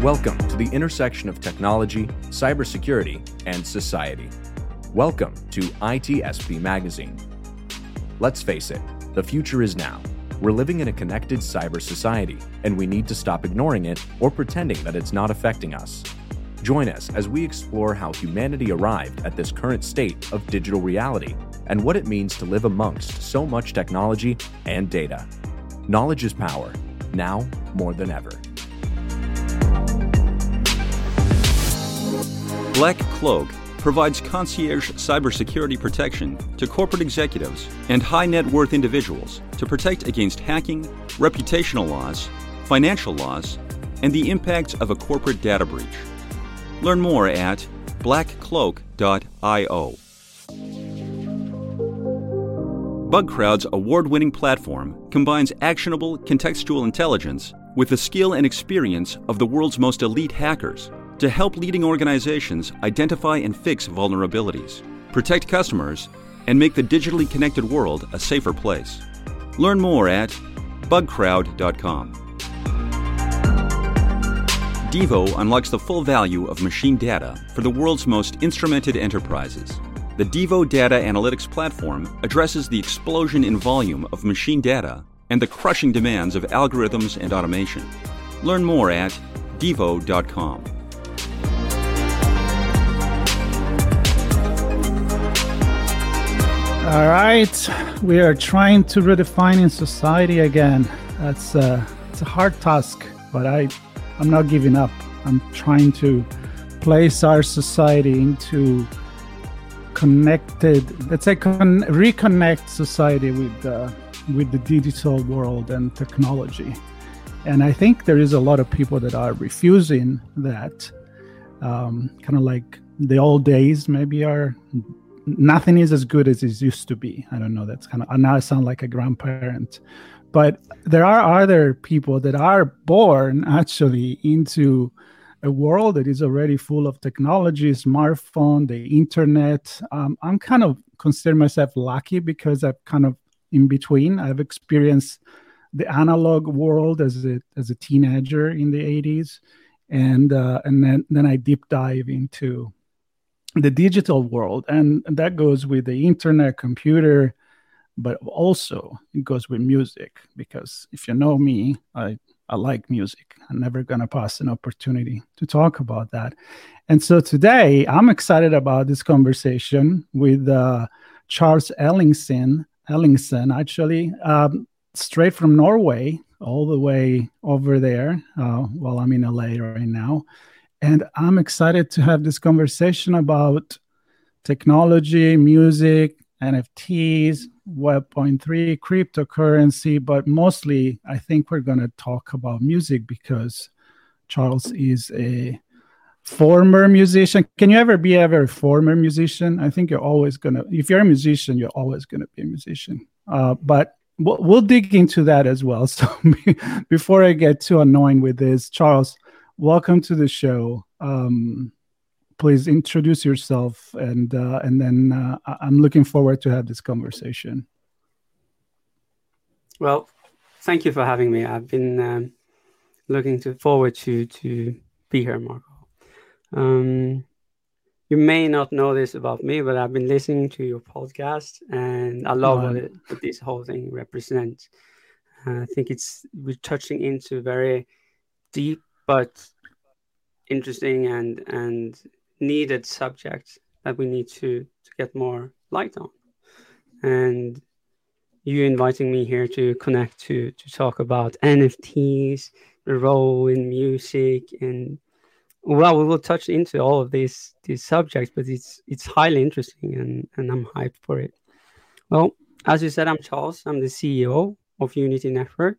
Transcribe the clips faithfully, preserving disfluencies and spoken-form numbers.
Welcome to the intersection of technology, cybersecurity, and society. Welcome to I T S P Magazine. Let's face it, the future is now. We're living in a connected cyber society, and we need to stop ignoring it or pretending that it's not affecting us. Join us as we explore how humanity arrived at this current state of digital reality and what it means to live amongst so much technology and data. Knowledge is power, now more than ever. Black Cloak provides concierge cybersecurity protection to corporate executives and high net worth individuals to protect against hacking, reputational loss, financial loss, and the impacts of a corporate data breach. Learn more at black cloak dot io. BugCrowd's award-winning platform combines actionable contextual intelligence with the skill and experience of the world's most elite hackers to help leading organizations identify and fix vulnerabilities, protect customers, and make the digitally connected world a safer place. Learn more at bug crowd dot com. Devo unlocks the full value of machine data for the world's most instrumented enterprises. The Devo Data Analytics Platform addresses the explosion in volume of machine data and the crushing demands of algorithms and automation. Learn more at devo dot com. All right, we are trying to redefine in society again. That's uh, it's a hard task, but I, I'm not giving up. I'm trying to place our society into connected, let's say, con- reconnect society with uh, with the digital world and technology. And I think there is a lot of people that are refusing that. Um, kind of like the old days, maybe are. Nothing is as good as it used to be. I don't know. That's kind of, now I sound like a grandparent. But there are other people that are born actually into a world that is already full of technology, smartphone, the internet. Um, I'm kind of consider myself lucky because I'm kind of in between. I've experienced the analog world as a as a teenager in the eighties, and uh, and then then I deep dive into the digital world, and that goes with the internet, computer, but also it goes with music, because if you know me, I, I like music. I'm never going to pass an opportunity to talk about that. And so today I'm excited about this conversation with uh, Charles Ellingsen, Ellingsen actually, um, straight from Norway, all the way over there, uh, while I'm in L A right now. And I'm excited to have this conversation about technology, music, N F Ts, Web three, cryptocurrency, but mostly I think we're going to talk about music because Charles is a former musician. Can you ever be ever a former musician? I think you're always going to, if you're a musician, you're always going to be a musician. Uh, but we'll, we'll dig into that as well. So before I get too annoying with this, Charles, welcome to the show. Um, please introduce yourself, and uh, and then uh, I'm looking forward to have this conversation. Well, thank you for having me. I've been um, looking to forward to to be here, Marco. Um, you may not know this about me, but I've been listening to your podcast, and I love um, what, it, what this whole thing represents. Uh, I think it's we're touching into very deep but interesting and and needed subject that we need to to get more light on. And you inviting me here to connect to to talk about N F Ts, the role in music, and well, we will touch into all of these these subjects, but it's it's highly interesting, and and I'm hyped for it. Well, as you said, I'm Charles. I'm the C E O of Unity Network.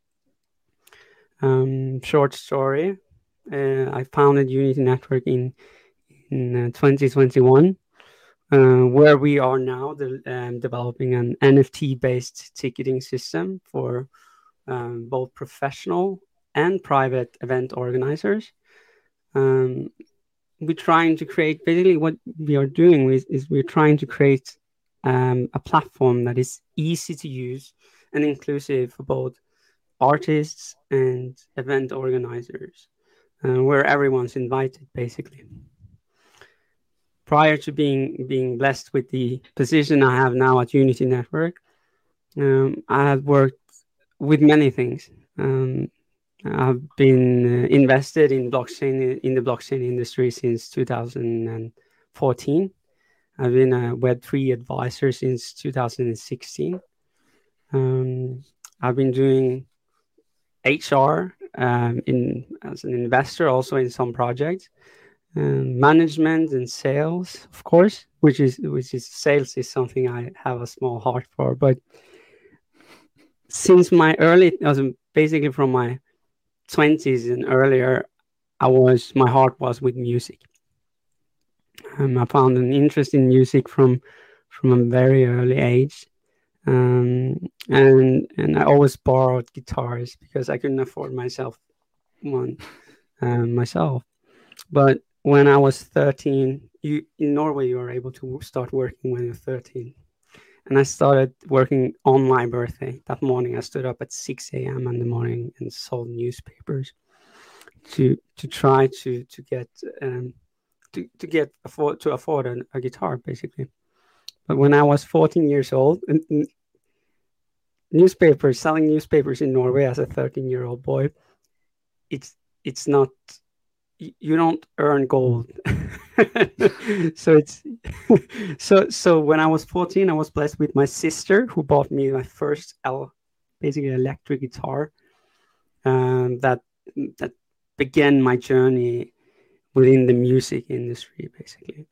Um, short story. Uh, I founded Unity Network in in uh, twenty twenty-one, uh, where we are now the, um, developing an N F T-based ticketing system for um, both professional and private event organizers. Um, we're trying to create, basically what we are doing is, is we're trying to create um, a platform that is easy to use and inclusive for both artists and event organizers. uh, where everyone's invited, basically. Prior to being being blessed with the position I have now at Unity Network, um, I have worked with many things. Um, I've been uh, invested in blockchain in the blockchain industry since two thousand fourteen. I've been a Web three advisor since two thousand sixteen. Um, I've been doing H R um, in as an investor, also in some projects, um, management and sales, of course, which is which is sales is something I have a small heart for. But since my early, basically from my twenties and earlier, I was my heart was with music. Um, I found an interest in music from from a very early age, um, and and I always borrowed guitars because I couldn't afford myself one um, myself. But when I was thirteen, you in Norway you are able to start working when you're thirteen, and I started working on my birthday. That morning, I stood up at six a.m. in the morning and sold newspapers to to try to to get um, to to get afford to afford a, a guitar, basically. But when I was fourteen years old, and, and newspapers selling newspapers in Norway as a thirteen-year-old boy, it's it's not you don't earn gold. so it's so so when I was fourteen, I was blessed with my sister who bought me my first L, basically electric guitar. Um, that that began my journey within the music industry, basically.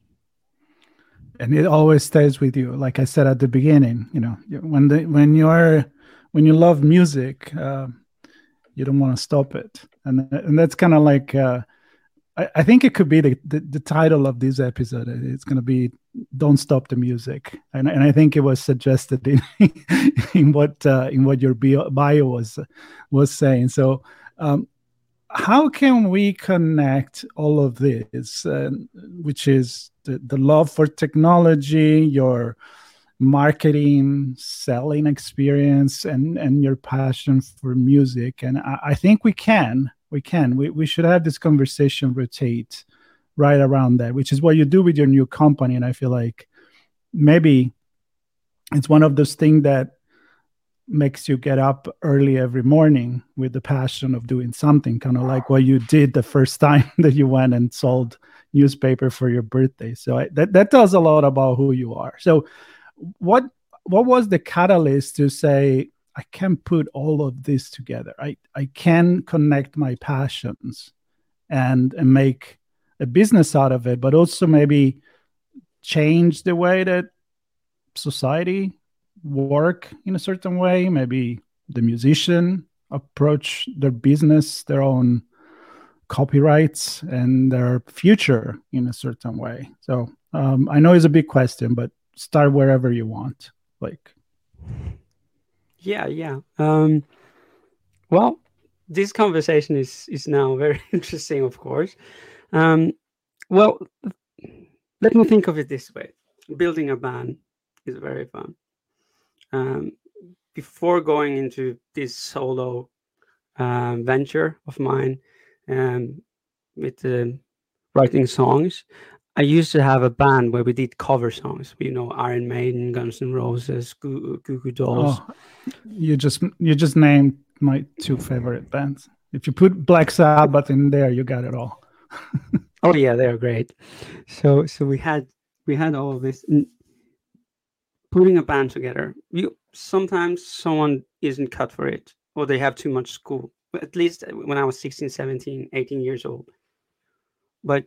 And it always stays with you. Like I said at the beginning, you know, when the when you're when you love music, uh, you don't want to stop it, and and that's kind of like uh, I, I think it could be the, the the title of this episode. It's going to be "Don't Stop the Music," and and I think it was suggested in in what uh, in what your bio, bio was was saying. So. Um, How can we connect all of this, uh, which is the, the love for technology, your marketing, selling experience, and, and your passion for music? And I, I think we can. We can. We, we should have this conversation rotate right around that, which is what you do with your new company. And I feel like maybe it's one of those things that makes you get up early every morning with the passion of doing something, kind of like what you did the first time that you went and sold newspaper for your birthday. So I, that that tells a lot about who you are. So what what was the catalyst to say, I can put all of this together? I, I can connect my passions and, and make a business out of it, but also maybe change the way that society work in a certain way, maybe the musician approach their business, their own copyrights and their future in a certain way. So um, I know it's a big question, but start wherever you want. Like, yeah, yeah. Um, well, this conversation is is now very interesting, of course. Um, well, let me think of it this way: building a band is very fun. Um, before going into this solo uh, venture of mine um, with uh, writing songs, I used to have a band where we did cover songs. You know, Iron Maiden, Guns N' Roses, Goo Goo Dolls. Oh, you just you just named my two favorite bands. If you put Black Sabbath in there, you got it all. Oh yeah, they're great. So so we had we had all of this. Putting a band together, you sometimes someone isn't cut for it, or they have too much school. At least when I was sixteen, seventeen, eighteen years old. But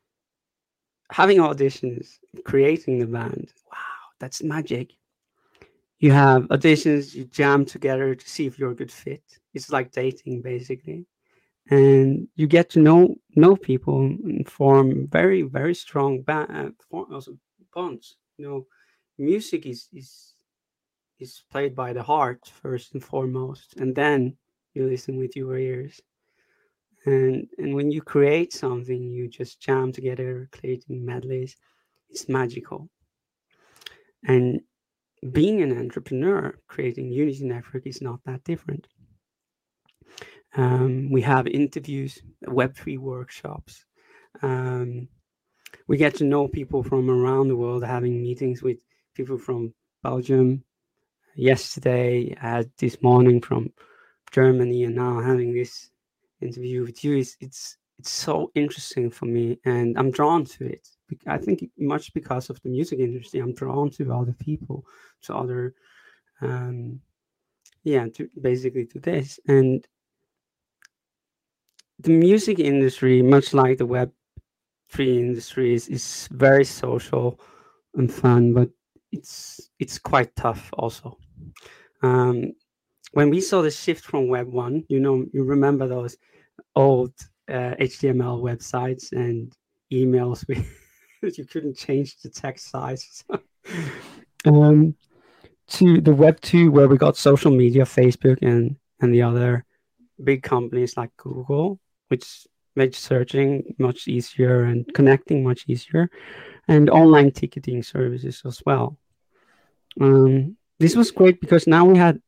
having auditions, creating the band, wow, that's magic. You have auditions, you jam together to see if you're a good fit. It's like dating, basically. And you get to know know people and form very, very strong band, uh, also bonds. You know, music is is is played by the heart first and foremost, and then you listen with your ears. And and when you create something, you just jam together, creating medleys. It's magical. And being an entrepreneur, creating Unity Network is not that different. Um, we have interviews, Web three workshops. Um, we get to know people from around the world, having meetings with people from Belgium. Yesterday, I had this morning from Germany, and now having this interview with you. It's it's it's so interesting for me, and I'm drawn to it. I think much because of the music industry, I'm drawn to other people, to other, um, yeah, to basically to this. And the music industry, much like the Web three industry, is, is very social and fun, but it's it's quite tough also. Um, when we saw the shift from Web one, you know, you remember those old uh, H T M L websites and emails with you couldn't change the text size. um, to the Web two, where we got social media, Facebook and and the other big companies like Google, which made searching much easier and connecting much easier, and online ticketing services as well. Um, this was great because now we had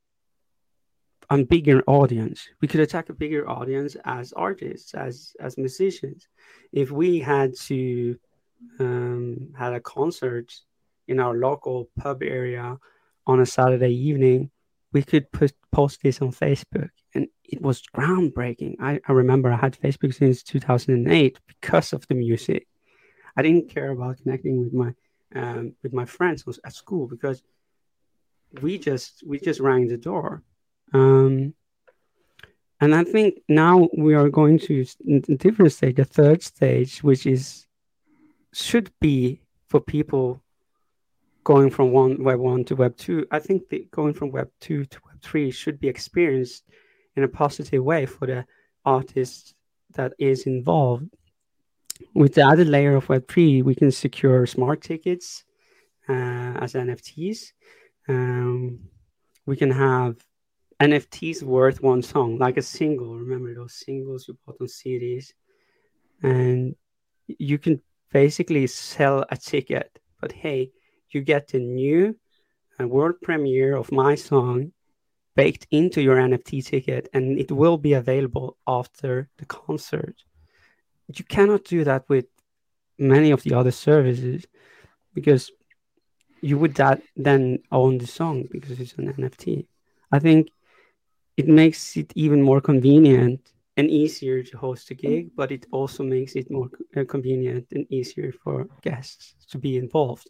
a bigger audience. We could attack a bigger audience as artists, as as musicians. If we had to um, had a concert in our local pub area on a Saturday evening, we could put, post this on Facebook, and it was groundbreaking. I, I remember I had Facebook since two thousand eight because of the music. I didn't care about connecting with my um, with my friends at school because we just we just rang the door. Um, and I think now we are going to a different stage, the third stage, which is should be for people going from one Web one to Web two. I think the going from Web two to Web three should be experienced in a positive way for the artist that is involved. With the added layer of Web three, we can secure smart tickets uh, as N F Ts. Um, we can have N F Ts worth one song, like a single. Remember those singles you bought on C Ds? And you can basically sell a ticket, but hey, you get the new uh, world premiere of my song baked into your N F T ticket, and it will be available after the concert. You cannot do that with many of the other services because you would that then own the song because it's an N F T. I think it makes it even more convenient and easier to host a gig, but it also makes it more convenient and easier for guests to be involved.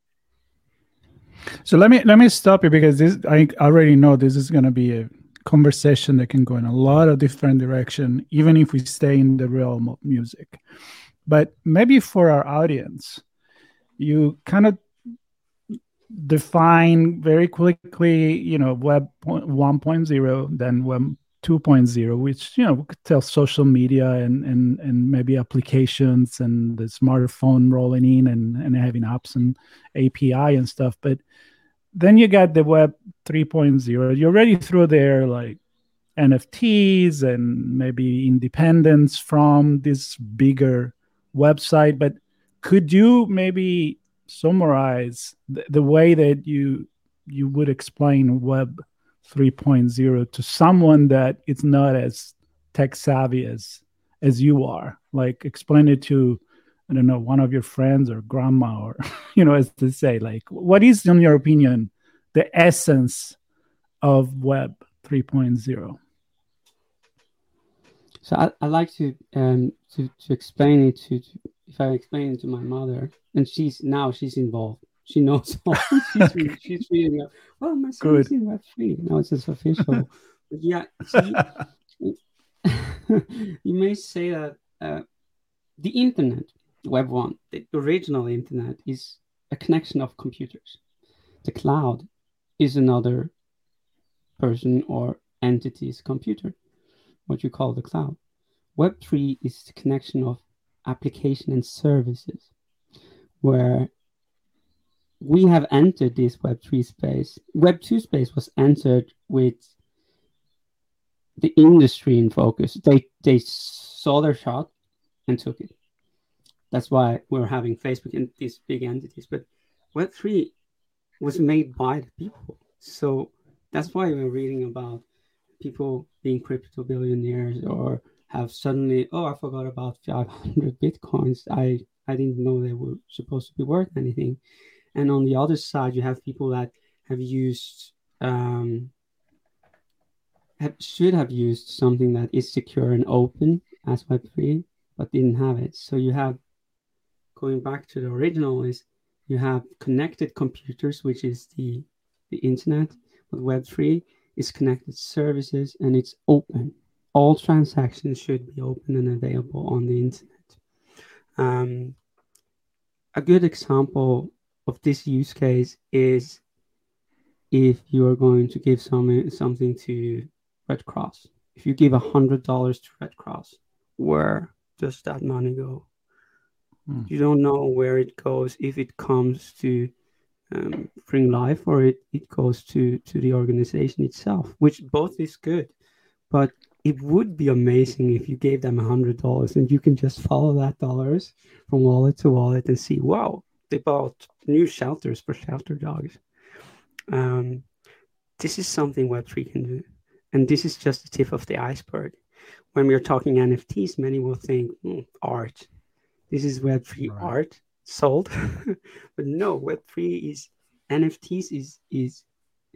So let me let me stop you because this I already know this is going to be a conversation that can go in a lot of different direction, even if we stay in the realm of music. But maybe for our audience, you kind of define very quickly, you know, Web one point oh, then Web two point oh, which, you know, we could tell social media and and and maybe applications and the smartphone rolling in and, and having apps and A P I and stuff. But then you got the Web three point oh. You already threw there like N F Ts and maybe independence from this bigger website. But could you maybe summarize the, the way that you you would explain Web three point oh to someone that it's not as tech savvy as as you are? Like explain it to, I don't know, one of your friends or grandma, or you know, as to say, like, what is, in your opinion, the essence of Web three point oh? So I, I like to um to, to explain it to, to if I explain it to my mother, and she's now she's involved. She knows all. she's re- she's reading up. Well, my son is in Web three. Now it's just official. But yeah, she, you may say that uh, the internet, Web one, the original internet, is a connection of computers. The cloud is another person or entity's computer, what you call the cloud. Web three is the connection of application and services, where we have entered this Web three space. Web two space was entered with the industry in focus. They they saw their shot and took it. That's why we're having Facebook and these big entities. But Web three was made by the people. So that's why we're reading about people being crypto billionaires or have suddenly, oh, I forgot about five hundred bitcoins. I, I didn't know they were supposed to be worth anything. And on the other side, you have people that have used, um, have, should have used something that is secure and open as Web three, but didn't have it. So you have, going back to the original, is you have connected computers, which is the, the internet, but Web three is connected services and it's open. All transactions should be open and available on the internet. Um, a good example of this use case is if you are going to give some, something to Red Cross. If you give one hundred dollars to Red Cross, where does that money go? Hmm. You don't know where it goes, if it comes to um, bring life or it, it goes to, to the organization itself, which both is good. But it would be amazing if you gave them one hundred dollars and you can just follow that dollars from wallet to wallet and see, wow, they bought new shelters for shelter dogs. Um, this is something Web three can do. And this is just the tip of the iceberg. When we're talking N F Ts, many will think, mm, art. This is Web three right. Art sold. But no, Web three is, N F Ts is, is,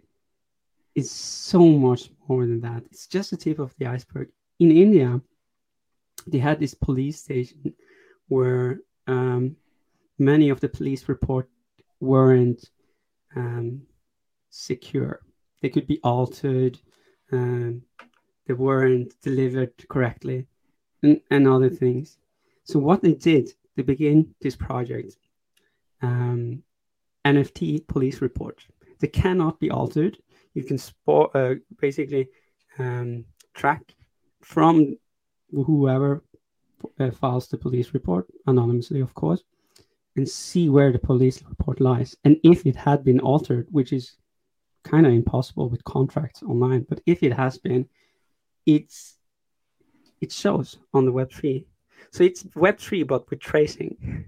is so much more than that. It's just the tip of the iceberg. In India, they had this police station where um, many of the police reports weren't um, secure. They could be altered. Um, they weren't delivered correctly and, and other things. So what they did, they began this project, um, N F T police report. They cannot be altered. You can spot, uh, basically um, track from whoever uh, files the police report, anonymously, of course, and see where the police report lies. And if it had been altered, which is kind of impossible with contracts online, but if it has been, it's it shows on the Web three. So it's Web three, but with tracing.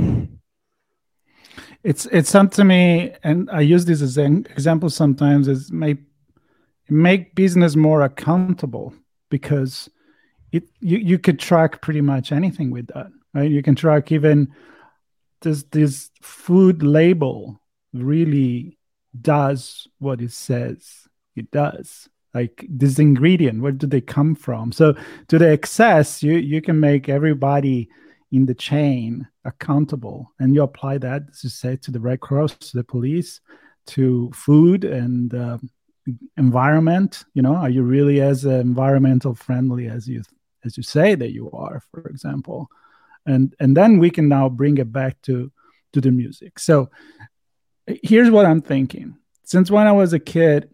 It's it's something to me, and I use this as an example sometimes, is make make business more accountable, because it you, you could track pretty much anything with that, right? You can track even this this food label really does what it says it does. Like this ingredient, where do they come from? So to the excess, you you can make everybody in the chain accountable, and you apply that, as you say, to the Red Cross, to the police, to food and uh, environment. You know, are you really as uh, environmental friendly as you as you say that you are, for example? And and then we can now bring it back to to the music. So here's what I'm thinking. Since when I was a kid,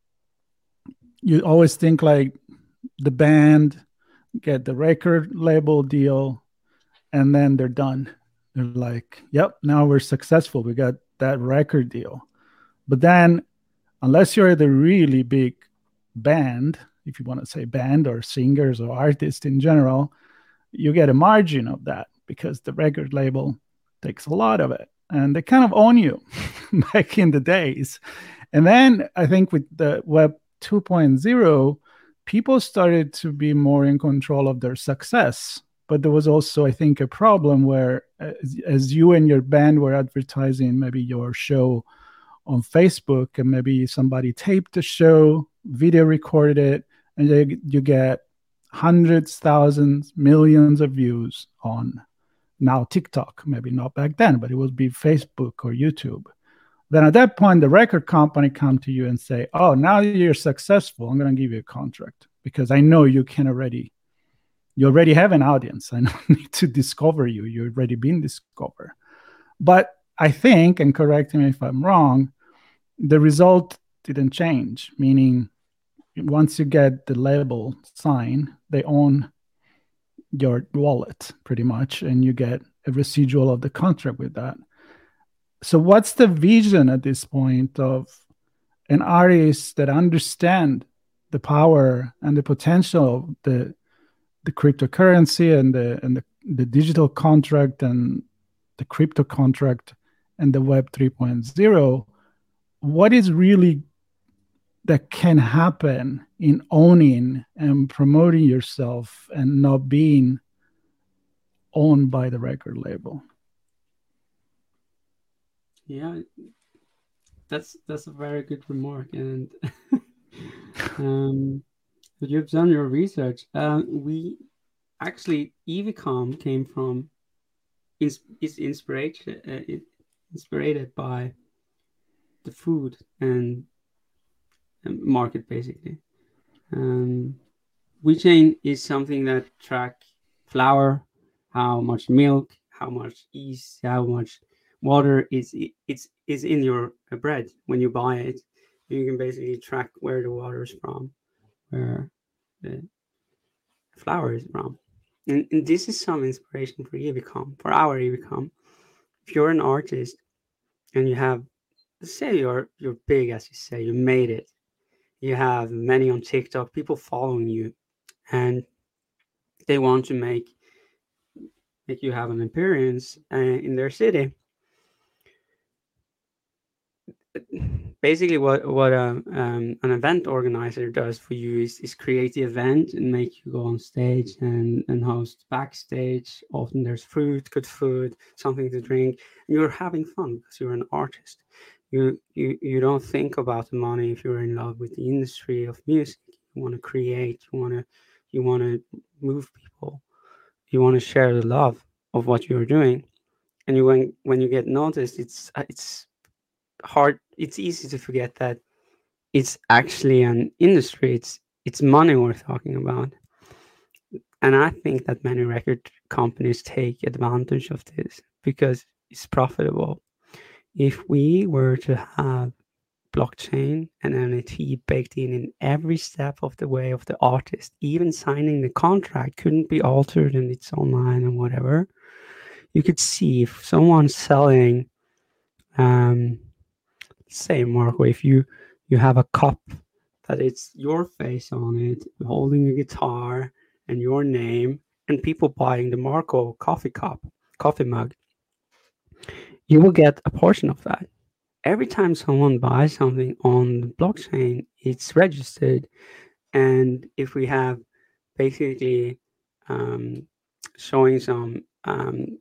you always think like the band get the record label deal and then they're done. They're like, yep, now we're successful. We got that record deal. But then unless you're the really big band, if you want to say band or singers or artists in general, you get a margin of that because the record label takes a lot of it. And they kind of own you back in the days. And then I think with the Web two point oh, people started to be more in control of their success. But there was also, I think, a problem where as, as you and your band were advertising maybe your show on Facebook, and maybe somebody taped the show, video recorded it, and you, you get hundreds, thousands, millions of views on now TikTok, maybe not back then, but it would be Facebook or YouTube. Then at that point, the record company come to you and say, oh, now you're successful, I'm going to give you a contract because I know you can already, you already have an audience. I don't need to discover you. You've already been discovered. But I think, and correct me if I'm wrong, the result didn't change, meaning once you get the label sign, they own your wallet pretty much, and you get a residual of the contract with that. So what's the vision at this point of an artist that understand the power and the potential of the the cryptocurrency and the and the, the digital contract and the crypto contract and the Web three point oh? What is really that can happen in owning and promoting yourself and not being owned by the record label. Yeah, that's that's a very good remark, and um, you've done your research. Uh, we actually Evicom came from is is inspiration uh, inspired by the food and, and market basically. Um, WeChain is something that track flour, how much milk, how much yeast, how much water is it's is in your bread when you buy it. You can basically track where the water is from, where the flour is from, and, and this is some inspiration for Evicom, for our Evicom. If you're an artist and you have, let's say you're you're big, as you say, you made it, you have many on TikTok, people following you, and they want to make make you have an appearance uh, in their city. Basically, what what a, um, an event organizer does for you is, is create the event and make you go on stage and, and host backstage. Often there's food, good food, something to drink, and you're having fun because you're an artist. You you you don't think about the money if you're in love with the industry of music. You want to create. You want to you want to move people. You want to share the love of what you're doing, and you when when you get noticed, it's it's hard. It's easy to forget that it's actually an industry. It's it's money we're talking about, and I think that many record companies take advantage of this because it's profitable. If we were to have blockchain and N F T baked in in every step of the way of the artist, even signing the contract couldn't be altered and it's online and whatever, you could see if someone's selling, um, say, Marco, if you, you have a cup that it's your face on it, holding a guitar and your name, and people buying the Marco coffee cup, coffee mug, you will get a portion of that. Every time someone buys something on the blockchain, it's registered. And if we have basically um, showing some um,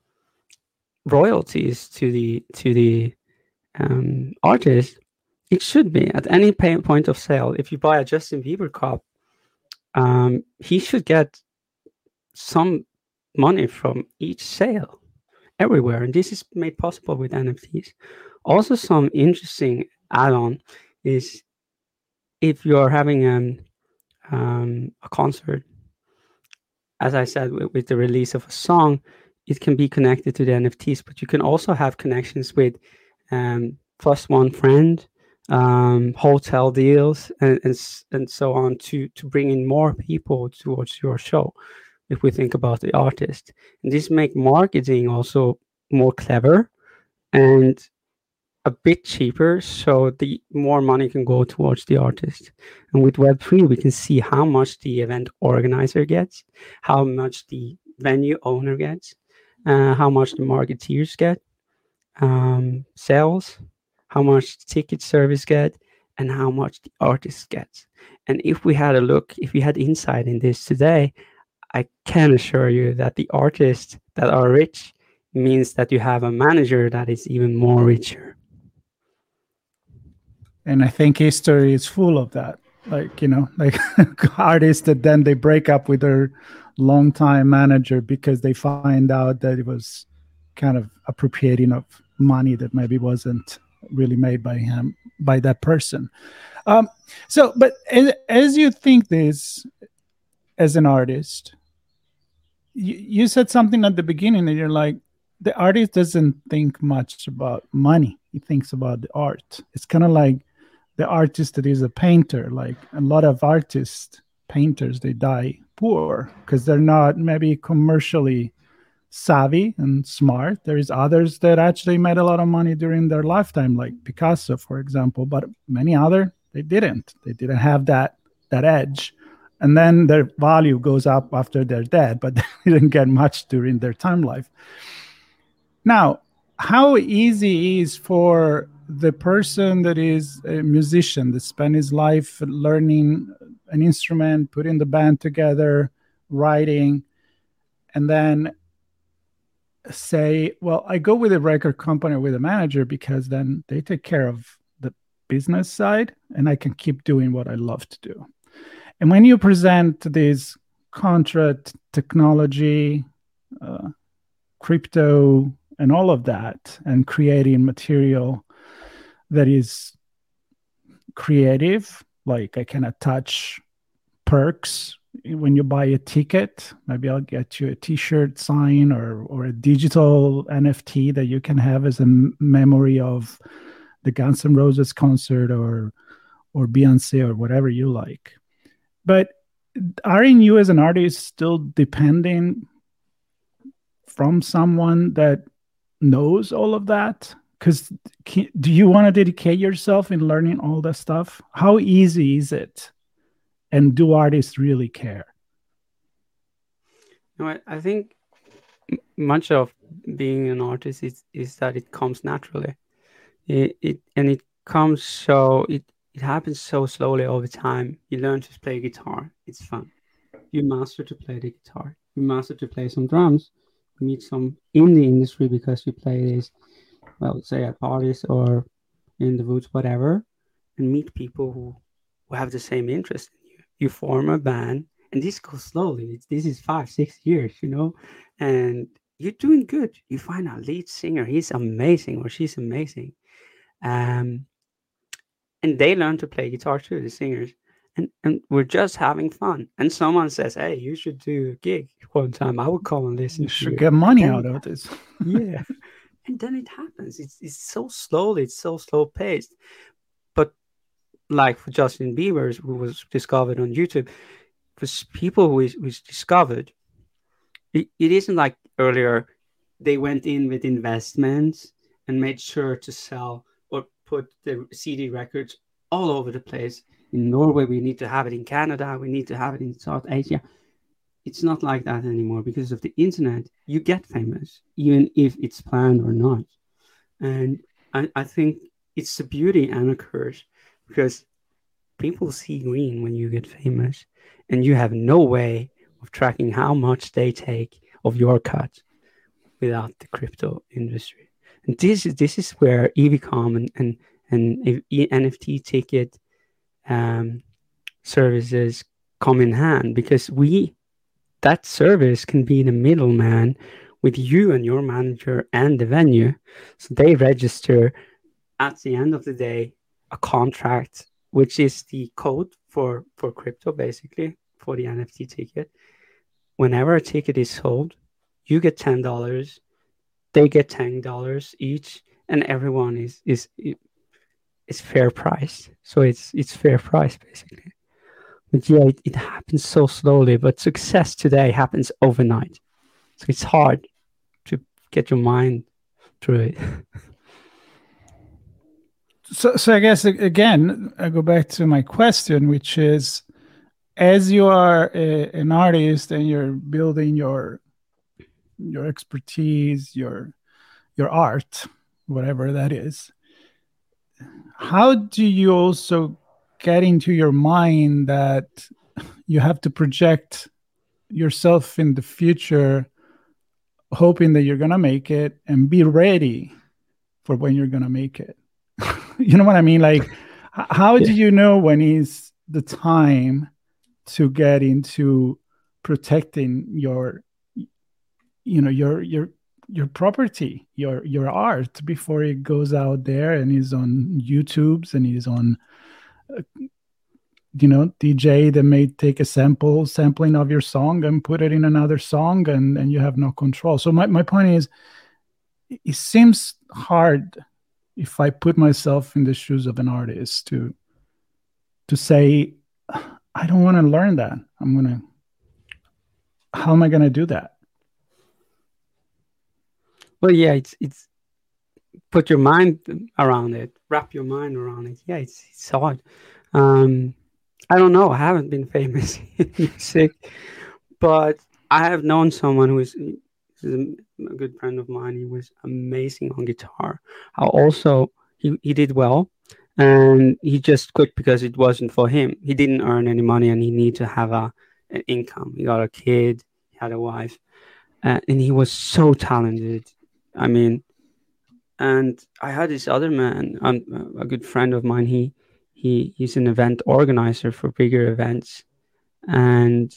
royalties to the to the um, artist, it should be at any pay point of sale. If you buy a Justin Bieber cup, um, he should get some money from each sale everywhere. And this is made possible with N F Ts. Also, some interesting add-on is if you're having um, um, a concert, as I said, with, with the release of a song, it can be connected to the N F Ts, but you can also have connections with um, plus one friend, um, hotel deals, and, and and so on to to bring in more people towards your show. If we think about the artist, and this make marketing also more clever and a bit cheaper, so the more money can go towards the artist. And with Web three, we can see how much the event organizer gets, how much the venue owner gets, uh, how much the marketeers get, um, sales, how much the ticket service get, and how much the artist gets. And if we had a look, if we had insight in this today, I can assure you that the artists that are rich means that you have a manager that is even more richer. And I think history is full of that. Like, you know, like artists that then they break up with their longtime manager because they find out that it was kind of appropriating of money that maybe wasn't really made by him, by that person. Um, so, but as, as you think this as an artist, you, you said something at the beginning that you're like, the artist doesn't think much about money. He thinks about the art. It's kind of like the artist that is a painter. Like a lot of artists, painters, they die poor because they're not maybe commercially savvy and smart. There is others that actually made a lot of money during their lifetime, like Picasso, for example, but many other, they didn't. They didn't have that that edge. And then their value goes up after they're dead, but they didn't get much during their time life. Now, how easy is for the person that is a musician that spent his life learning an instrument, putting the band together, writing, and then say, well, I go with a record company or with a manager because then they take care of the business side and I can keep doing what I love to do. And when you present this contract technology, uh, crypto, and all of that, and creating material that is creative, like I can attach perks when you buy a ticket. Maybe I'll get you a t-shirt sign or or a digital N F T that you can have as a m- memory of the Guns N' Roses concert or or Beyonce or whatever you like. But aren't you as an artist still depending from someone that knows all of that? Because do you want to dedicate yourself in learning all that stuff? How easy is it? And do artists really care? No, I, I think much of being an artist is, is that it comes naturally. It, it and it comes so it, it happens so slowly over time. You learn to play guitar, it's fun. You master to play the guitar. You master to play some drums. You meet some in the industry because you play this, well, say at parties or in the woods, whatever, and meet people who, who have the same interest in you. You form a band, and this goes slowly. It's, this is five, six years, you know, and you're doing good. You find a lead singer, he's amazing or she's amazing. Um, and they learn to play guitar too, the singers. And, and we're just having fun. And someone says, hey, you should do a gig one time. I would come and listen You to should you. get money And out then- of this. yeah. And then it happens. It's it's so slowly, it's so slow paced. But like for Justin Bieber, who was discovered on YouTube, for s- people who is who's discovered, it, it isn't like earlier they went in with investments and made sure to sell or put the C D records all over the place. In Norway, we need to have it in Canada, we need to have it in South Asia. It's not like that anymore because of the internet. You get famous, even if it's planned or not. And I, I think it's the beauty and a curse because people see green when you get famous and you have no way of tracking how much they take of your cut without the crypto industry. And this is this is where EVCom and and, and N F T ticket um, services come in hand because we that service can be the middleman with you and your manager and the venue. So they register at the end of the day a contract, which is the code for, for crypto, basically, for the N F T ticket. Whenever a ticket is sold, you get ten dollars, they get ten dollars each, and everyone is is is fair price. So it's it's fair price, basically. But yeah, it, it happens so slowly, but success today happens overnight. So it's hard to get your mind through it. So, so I guess, again, I go back to my question, which is, as you are a, an artist and you're building your your expertise, your your art, whatever that is, how do you also get into your mind that you have to project yourself in the future, hoping that you're going to make it and be ready for when you're going to make it? You know what I mean? Like, how yeah. do you know when is the time to get into protecting your, you know, your, your, your property, your, your art before it goes out there and is on YouTube's and is on, uh, you know, D J that may take a sample sampling of your song and put it in another song and, and you have no control. So my, my point is, it seems hard if I put myself in the shoes of an artist to, to say, I don't want to learn that. I'm going to, how am I going to do that? Well, yeah, it's, it's put your mind around it, wrap your mind around it. Yeah, it's, it's hard. Um, I don't know. I haven't been famous in music, but I have known someone who is, is a good friend of mine. He was amazing on guitar. I also he, he did well, and he just quit because it wasn't for him. He didn't earn any money, and he needed to have a an income. He got a kid, he had a wife, uh, and he was so talented. I mean, and I had this other man, um, a good friend of mine. He he he's an event organizer for bigger events, and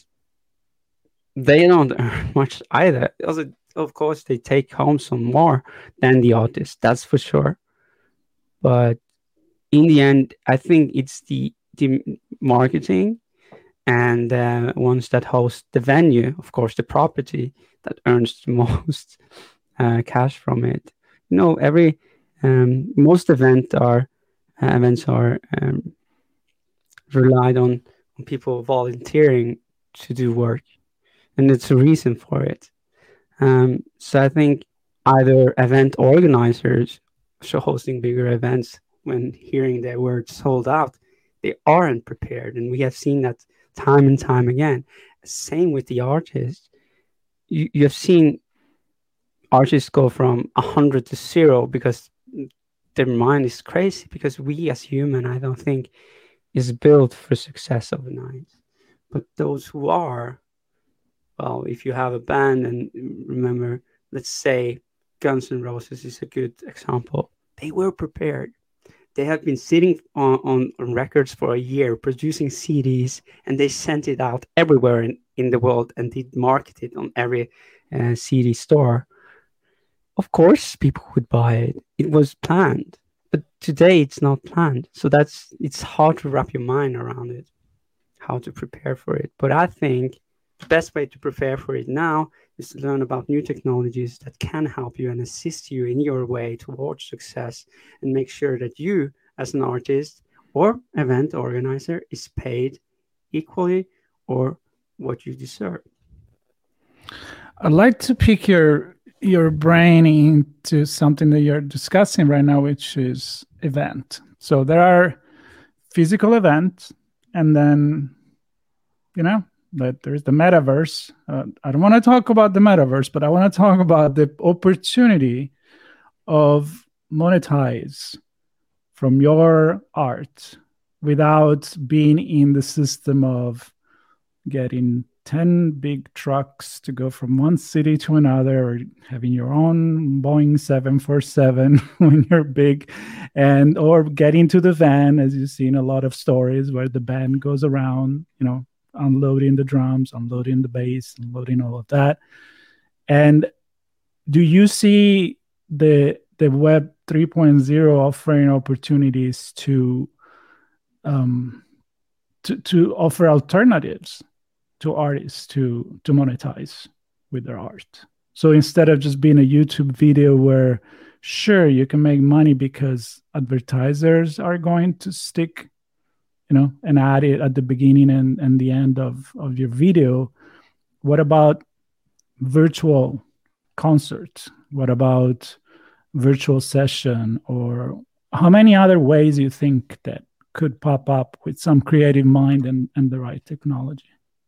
they don't earn much either. Also, of course, they take home some more than the artist, that's for sure. But in the end, I think it's the the marketing and the ones that host the venue, of course, the property, that earns the most uh, cash from it. You know, every um, most event are uh, events are um, relied on, on people volunteering to do work, and it's a reason for it. Um, so I think either event organizers, so hosting bigger events, when hearing their word sold out, they aren't prepared, and we have seen that time and time again. Same with the artists. You you have seen artists go from a hundred to zero because their mind is crazy. Because we as human, I don't think, is built for success overnight. But those who are, well, if you have a band, and remember, let's say Guns N' Roses is a good example. They were prepared. They have been sitting on, on, on records for a year, producing C Ds, and they sent it out everywhere in, in the world, and they marketed on every uh, C D store. Of course, people would buy it. It was planned. But today, it's not planned. So that's it's hard to wrap your mind around it, how to prepare for it. But I think the best way to prepare for it now is to learn about new technologies that can help you and assist you in your way towards success, and make sure that you, as an artist or event organizer, is paid equally or what you deserve. I'd like to pick your your brain into something that you're discussing right now, which is event. So there are physical events, and then, you know, that there's the metaverse. Uh, I don't want to talk about the metaverse, but I want to talk about the opportunity of monetize from your art without being in the system of getting ten big trucks to go from one city to another, or having your own Boeing seven forty-seven when you're big, and or getting to the van, as you've seen a lot of stories where the band goes around, you know, unloading the drums, unloading the bass, unloading all of that. And do you see the the Web three point oh offering opportunities to um, to to offer alternatives to artists to to monetize with their art? So instead of just being a YouTube video where, sure, you can make money because advertisers are going to stick, you know, and add it at the beginning and, and the end of, of your video. What about virtual concerts? What about virtual session? Or how many other ways you think that could pop up with some creative mind and, and the right technology?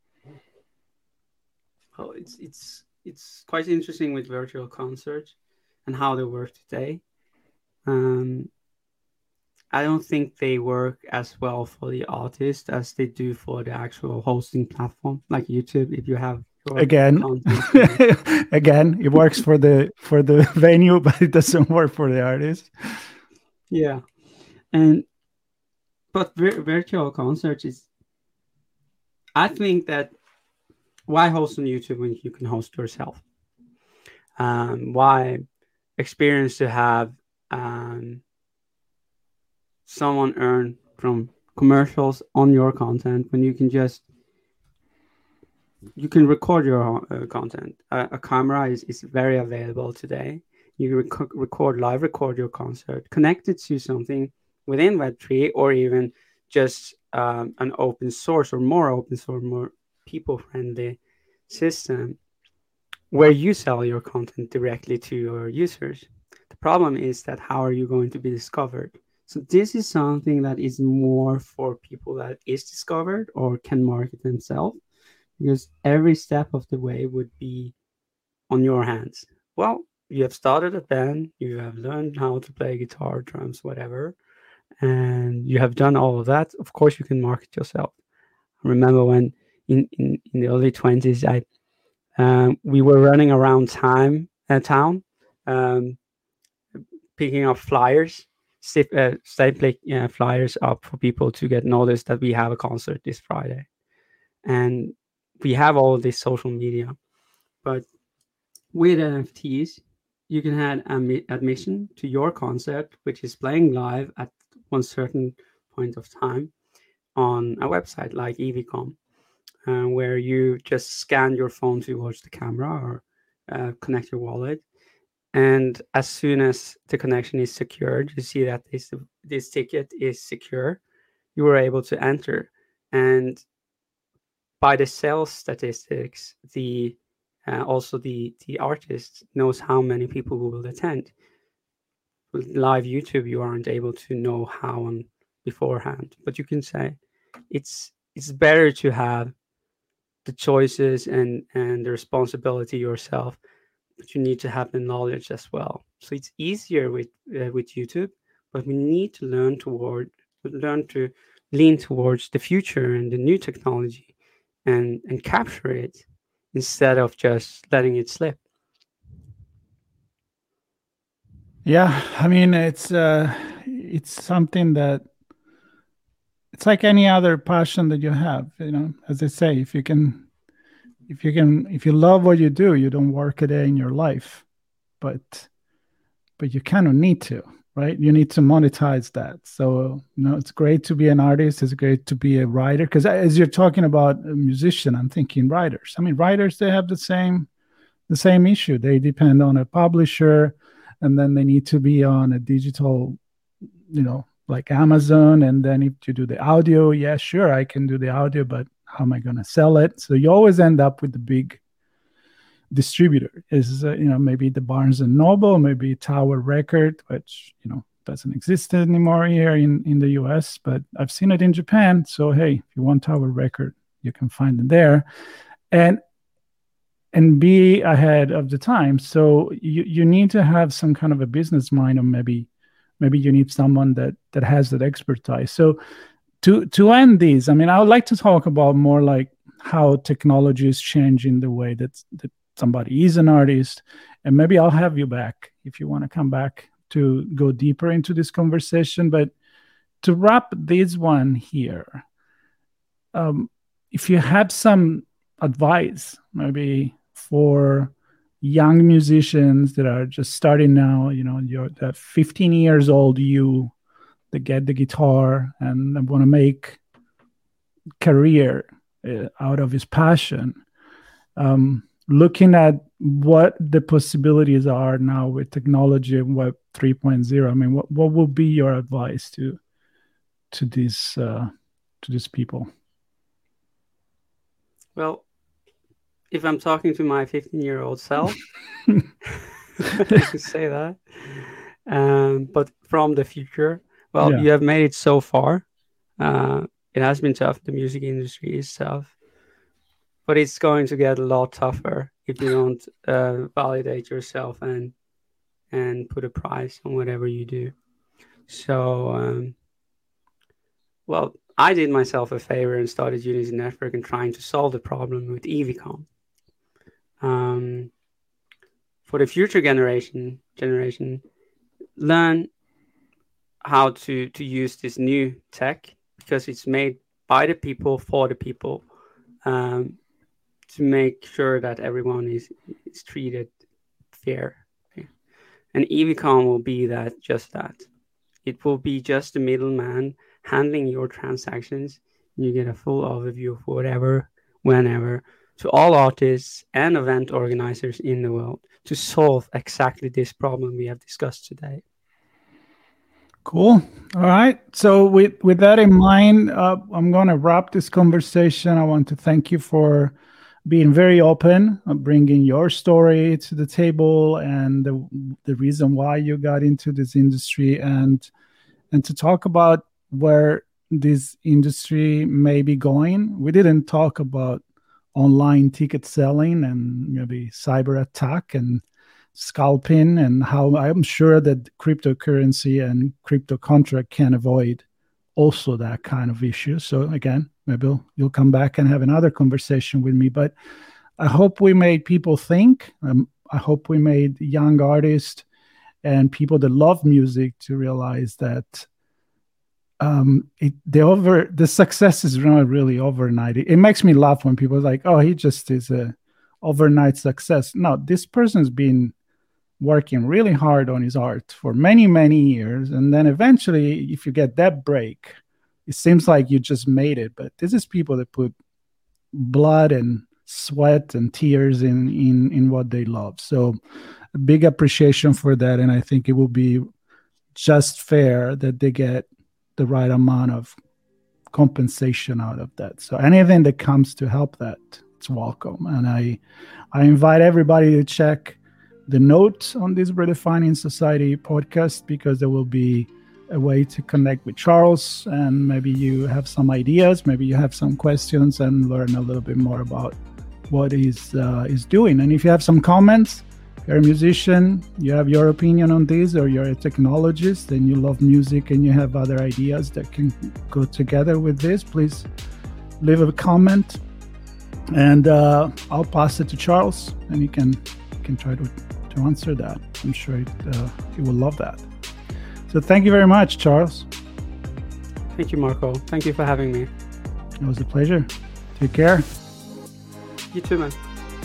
Well, it's it's it's quite interesting with virtual concerts and how they work today. Um, I don't think they work as well for the artist as they do for the actual hosting platform, like YouTube. If you have your again, again, it works for the for the venue, but it doesn't work for the artist. Yeah, and but vir- virtual concerts is. I think that. Why host on YouTube when you can host yourself? Um, why experience to have um, someone earn from commercials on your content when you can just you can record your uh, content. Uh, a camera is, is very available today. You rec- record live, record your concert, connect it to something within Web three, or even just um, an open source or more open source, more people-friendly system where you sell your content directly to your users. The problem is that how are you going to be discovered? So this is something that is more for people that is discovered or can market themselves, because every step of the way would be on your hands. Well, you have started a band, you have learned how to play guitar, drums, whatever, and you have done all of that. Of course, you can market yourself. I remember when in, in, in the early twenties, I um, we were running around time uh, town, um, picking up flyers, st- uh, stapling uh, flyers up for people to get noticed that we have a concert this Friday, and we have all of this social media, but with N F Ts, you can have am- admission to your concert, which is playing live at one certain point of time on a website like EVCom, uh, where you just scan your phone towards the camera or uh, connect your wallet. And as soon as the connection is secured, you see that this, this ticket is secure, you are able to enter. And by the sales statistics, the uh, also the the artist knows how many people will attend. With live YouTube, you aren't able to know how on beforehand, but you can say it's it's better to have the choices and and the responsibility yourself, but you need to have the knowledge as well. So it's easier with uh, with YouTube, but we need to learn toward learn to lean towards the future and the new technology, and and capture it instead of just letting it slip. Yeah, I mean, it's uh, it's something that it's like any other passion that you have. You know, as I say, if you can, if you can, if you love what you do, you don't work a day in your life, but but you kind of need to, right? You need to monetize that. So you know, it's great to be an artist. It's great to be a writer. Because as you're talking about a musician, I'm thinking writers. I mean, writers, they have the same the same issue. They depend on a publisher, and then they need to be on a digital, you know, like Amazon. And then if you do the audio, yeah, sure, I can do the audio, but how am I going to sell it? So you always end up with the big distributor. Is uh, you know, maybe the Barnes and Noble, maybe Tower Record, which, you know, doesn't exist anymore here in in the U S, but I've seen it in Japan. So hey, if you want Tower Record, you can find it there, and and be ahead of the time. So you you need to have some kind of a business mind, or maybe maybe you need someone that that has that expertise. So to to end these, I mean, I would like to talk about more like how technology is changing the way that that somebody is an artist, and maybe I'll have you back if you want to come back to go deeper into this conversation. But to wrap this one here, um, if you had some advice, maybe for young musicians that are just starting now, you know, you're that fifteen years old, you that get the guitar and want to make career uh, out of his passion, um, looking at what the possibilities are now with technology and Web three point oh, I mean, what, what would be your advice to to these uh, to these people? Well, if I'm talking to my fifteen-year-old self, I could say that. Um, but from the future, well, yeah. You have made it so far. Uh, it has been tough. The music industry is tough. But it's going to get a lot tougher if you don't uh, validate yourself and and put a price on whatever you do. So, um, well, I did myself a favor and started Unity Network and trying to solve the problem with EVCom. Um, for the future generation, generation, learn how to, to use this new tech, because it's made by the people for the people, um, to make sure that everyone is, is treated fair. And EVCom will be that, just that. It will be just the middleman handling your transactions. You get a full overview of whatever, whenever, to all artists and event organizers in the world to solve exactly this problem we have discussed today. Cool. All right. So with, with that in mind, uh, I'm going to wrap this conversation. I want to thank you for being very open, uh, bringing your story to the table and the, the reason why you got into this industry, and and to talk about where this industry may be going. We didn't talk about online ticket selling and maybe cyber attack and scalping, and how I'm sure that cryptocurrency and crypto contract can avoid also that kind of issue. So again, maybe you'll, you'll come back and have another conversation with me. But I hope we made people think. Um, I hope we made young artists and people that love music to realize that um, it, the over the success is not really overnight. It, it makes me laugh when people are like, "Oh, he just is a overnight success." No, this person's been working really hard on his art for many, many years, and then eventually, if you get that break, it seems like you just made it. But this is people that put blood and sweat and tears in in in what they love. So a big appreciation for that, and I think it will be just fair that they get the right amount of compensation out of that. So anything that comes to help that, it's welcome. And I I invite everybody to check the notes on this Redefining Society podcast, because there will be a way to connect with Charles, and maybe you have some ideas, maybe you have some questions, and learn a little bit more about what he's uh, is doing. And if you have some comments, you're a musician, you have your opinion on this, or you're a technologist and you love music and you have other ideas that can go together with this, please leave a comment, and uh, I'll pass it to Charles, and he can can try to, to answer that. I'm sure it, uh, he will love that. So thank you very much, Charles. Thank you, Marco. Thank you for having me. It was a pleasure. Take care. You too, man.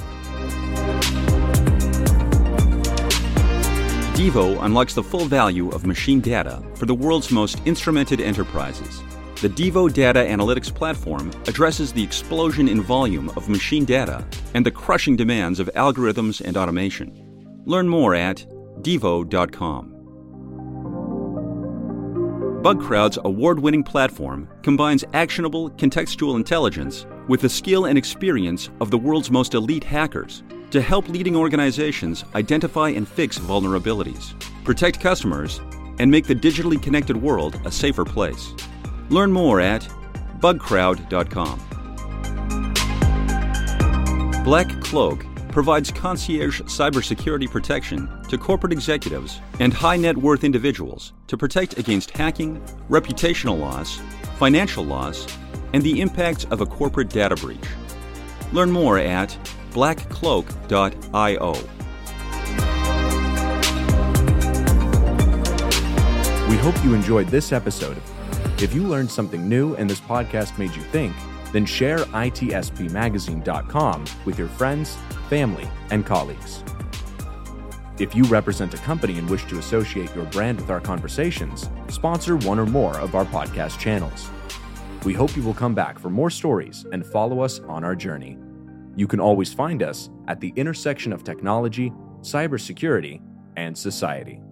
Devo unlocks the full value of machine data for the world's most instrumented enterprises. The Devo Data Analytics Platform addresses the explosion in volume of machine data and the crushing demands of algorithms and automation. Learn more at devo dot com. Bugcrowd's award-winning platform combines actionable contextual intelligence with the skill and experience of the world's most elite hackers to help leading organizations identify and fix vulnerabilities, protect customers, and make the digitally connected world a safer place. Learn more at bugcrowd dot com. Black Cloak provides concierge cybersecurity protection to corporate executives and high net worth individuals to protect against hacking, reputational loss, financial loss, and the impacts of a corporate data breach. Learn more at black cloak dot io. We hope you enjoyed this episode. If you learned something new and this podcast made you think, then share I T S P magazine dot com with your friends, family, and colleagues. If you represent a company and wish to associate your brand with our conversations, sponsor one or more of our podcast channels. We hope you will come back for more stories and follow us on our journey. You can always find us at the intersection of technology, cybersecurity, and society.